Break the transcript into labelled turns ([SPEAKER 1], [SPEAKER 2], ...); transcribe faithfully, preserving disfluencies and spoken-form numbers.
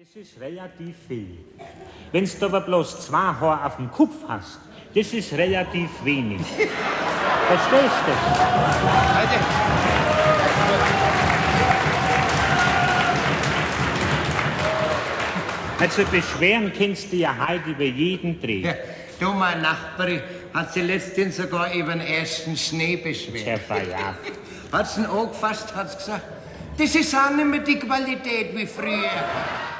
[SPEAKER 1] Das ist relativ viel. Wenn du aber bloß zwei Haare auf dem Kopf hast, das ist relativ wenig. Verstehst du? Also beschweren kannst du ja halt über jeden Dreh.
[SPEAKER 2] Ja, du, mein Nachbarin, hat sie letztens sogar über den ersten Schnee beschwert.
[SPEAKER 1] Herr Feierabend.
[SPEAKER 2] Hat sie ihn angefasst, hat sie gesagt, das ist auch nicht mehr die Qualität wie früher.